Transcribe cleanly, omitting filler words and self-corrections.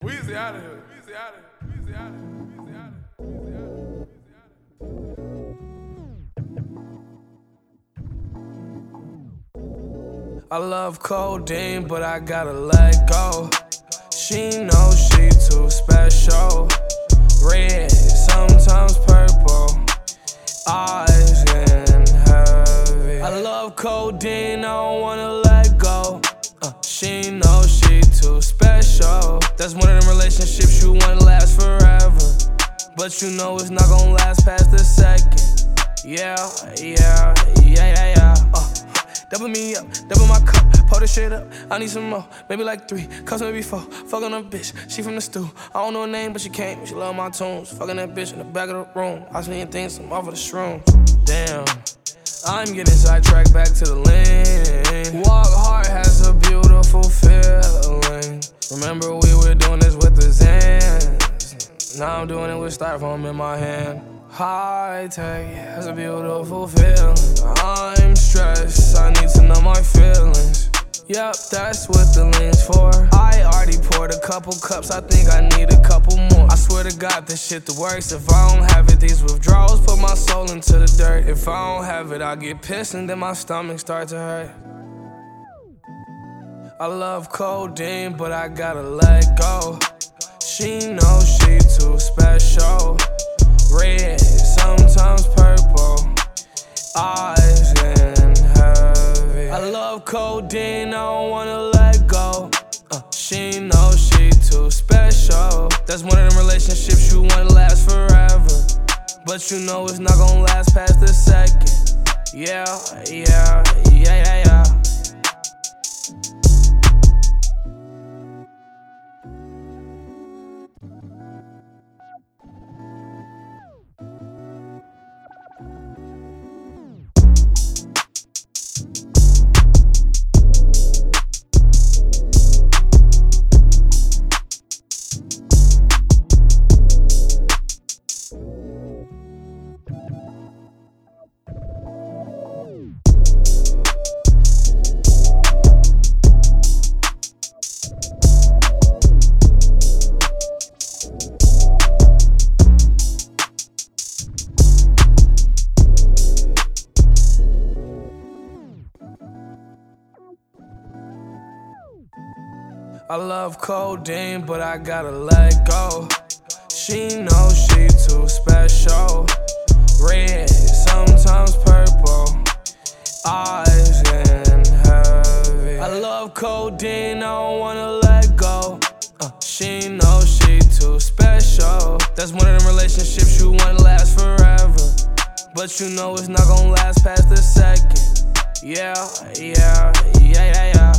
Weezy out of here. Weezy out of here. Weezy out of here. Weezy out of here. I love codeine, but I gotta let go. She knows she too special. Red, sometimes purple, eyes getting heavy. I love codeine, I don't wanna let go. She knows she too special. That's one of them relationships you wanna last forever, but you know it's not gonna last past the second. Yeah. Double me up, double my cup, pour this shit up. I need some more, maybe like 3 cups, maybe 4. Fucking a bitch, she from the stew. I don't know her name, but she came, she love my tunes. Fucking that bitch in the back of the room. I seen things, I'm off of the shrooms. Damn, I'm getting sidetracked back to the lane. Walk hard has a beautiful feeling. Remember we were doing this with the Zans. Now I'm doing it with styrofoam in my hand. High tech has a beautiful feeling. I'm stressed, I need to know my feelings. Yep, that's what the lean's for. I already poured a couple cups, I think I need a couple more. I swear to God, this shit the worst. If I don't have it, these withdrawals put my soul into the dirt. If I don't have it, I get pissed and then my stomach starts to hurt. I love codeine, but I gotta let go. She knows she too special. Red, sometimes purple, eyes getting heavy. I love codeine, I don't wanna let go. She knows she too special. That's one of them relationships you wanna last forever, but you know it's not gonna last past the second. Yeah. I love codeine, but I gotta let go. She knows she too special. Red, sometimes purple, eyes getting heavy. I love codeine, I don't wanna let go. She knows she too special. That's one of them relationships you wanna last forever, but you know it's not gonna last past the second. Yeah.